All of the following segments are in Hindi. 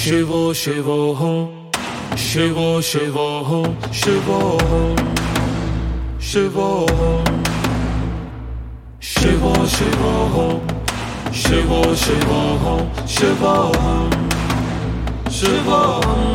शिवो शिवोऽहं शिवो शिवोऽहं शिवोऽहं शिवोऽहं शिवो शिवोऽहं शिवो शिवोऽहं शिवोऽहं शिवोऽहं।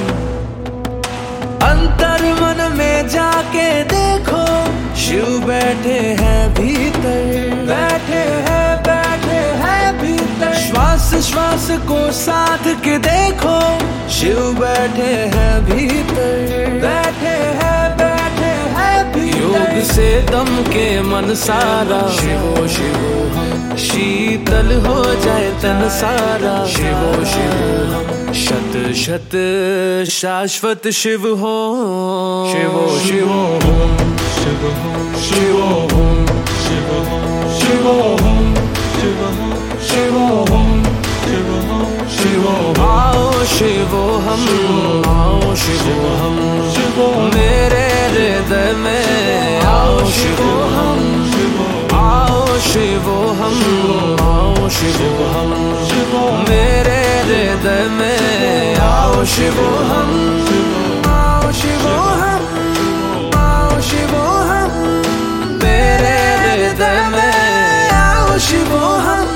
अंतर मन में जाके देखो, शिव बैठे हैं भीतर, बैठे हैं भीतर। श्वास श्वास को साध के देखो, शिव बैठे हैं भीतर, बैठे हैं भीतर। योग से दम के मन सारा, शिवो शिवोऽहं शीतल हो जाए तन सारा। शिवो शिवोऽहं शत शत शाश्वत शिव हो। शिवो शिवोऽहं शिवोऽहं शिवोऽहं शिवोऽहं शिवोऽहं शिवोऽहं। आओ शिवोऽहं आओ शिवोऽहं मेरे हृदय में आओ शिवोऽहं। आओ शिवोऽहं आओ शिवोऽहं मेरे हृदय में आओ शिवोऽहं। आओ शिवोऽहं आओ शिवोऽहं मेरे हृदय में आओ शिवोऽहं।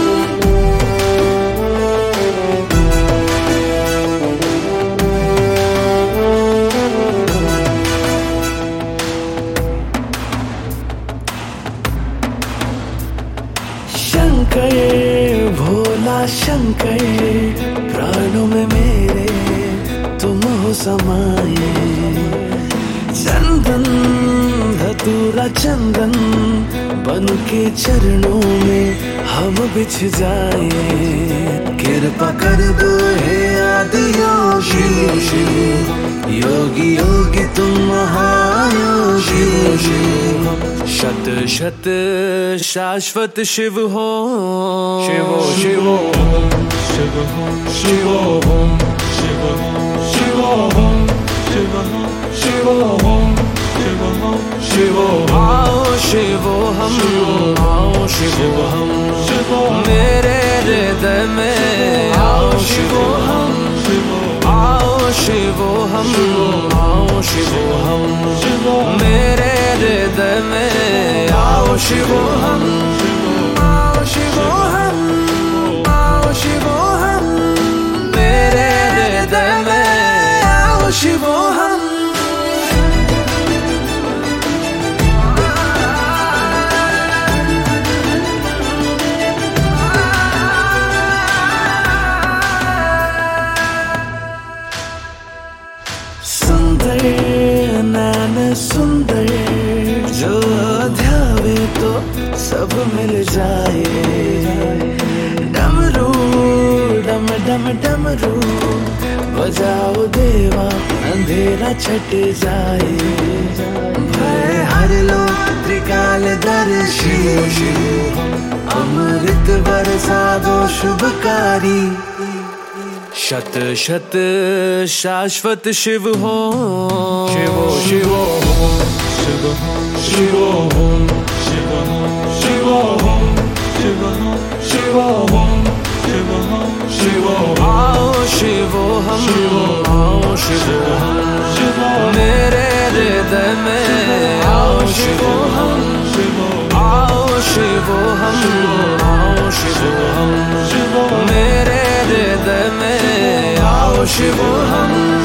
शंकर भोला शंकर, प्राणों में मेरे तुम हो समाये। चंदन धतूरा चंदन बन के चरणों में हम बिछ जाए। कृपा कर दो हे आदि योगी, योगी योगी तुम महायोगी। शत शत शाश्वत शिव हो। शिवो शिवोऽहं शिवोऽहं शिवोऽहं शिवोऽहं शिवोऽहं शिवोऽहं। आओ शिवोऽहं आओ शिवोऽहं मेरे हृदय में आओ शिवोऽहं। आओ शिवोऽहं आओ शिवोऽहं मेरे हृदय में आओ शिवोऽहं। आओ शिवोऽहं आओ शिवोऽहं मेरे हृदय में आओ शिवोऽहं। सुंदर नैन सुंदर, जो ध्यावे तो सब मिल जाए। डमरू डम डम डमरू बजाओ देवा, अंधेरा छट जाए। भय हर लो त्रिकालदर्शी, अमृत बरसा दो शुभकारी। शत शत शाश्वत शिव हो। शिवो शिवोऽहं शिवोऽहं शिवोऽहं शिवोऽहं शिवोऽहं। आओ शिवोऽहं आओ शिवोऽहं मेरे हृदय में आओ शिवोऽहं। आओ शिवोऽहं आओ शिवोऽहं मेरे हृदय में आओ शिवोऽहं।